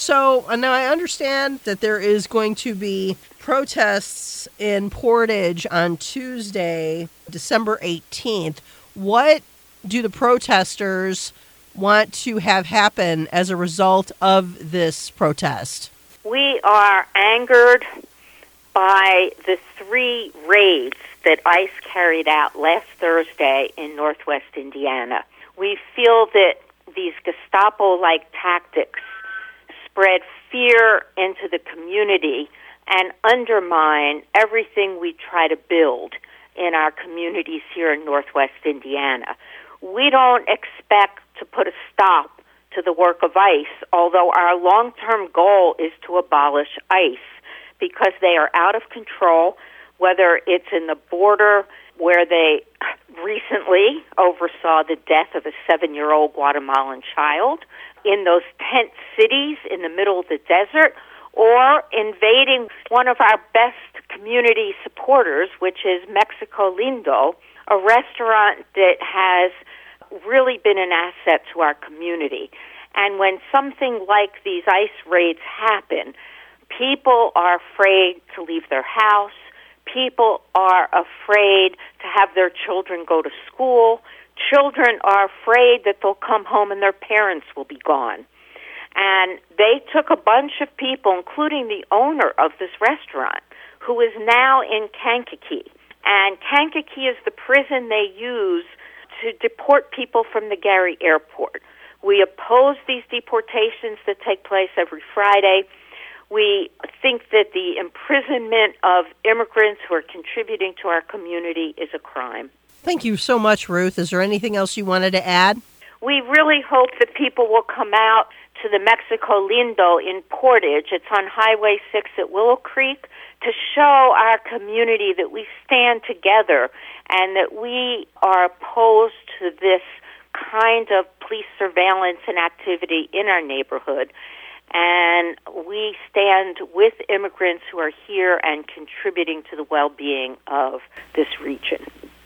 So now I understand that there is going to be protests in Portage on Tuesday, December 18th. What do the protesters want to have happen as a result of this protest? We are angered by the 3 raids that ICE carried out last Thursday in northwest Indiana. We feel that these Gestapo-like tactics spread fear into the community and undermine everything we try to build in our communities here in northwest Indiana. We don't expect to put a stop to the work of ICE, although our long-term goal is to abolish ICE because they are out of control, whether it's in the border where they recently oversaw the death of a 7-year-old Guatemalan child, in those tent cities in the middle of the desert, or invading one of our best community supporters, which is Mexico Lindo, a restaurant that has really been an asset to our community. And when something like these ICE raids happen, people are afraid to leave their house. People are afraid to have their children go to school. Children are afraid that they'll come home and their parents will be gone. And they took a bunch of people, including the owner of this restaurant, who is now in Kankakee. And Kankakee is the prison they use to deport people from the Gary Airport. We oppose these deportations that take place every Friday. We think that the imprisonment of immigrants who are contributing to our community is a crime. Thank you so much, Ruth. Is there anything else you wanted to add? We really hope that people will come out to the Mexico Lindo in Portage. It's on Highway 6 at Willow Creek, to show our community that we stand together and that we are opposed to this kind of police surveillance and activity in our neighborhood. And we stand with immigrants who are here and contributing to the well-being of this region.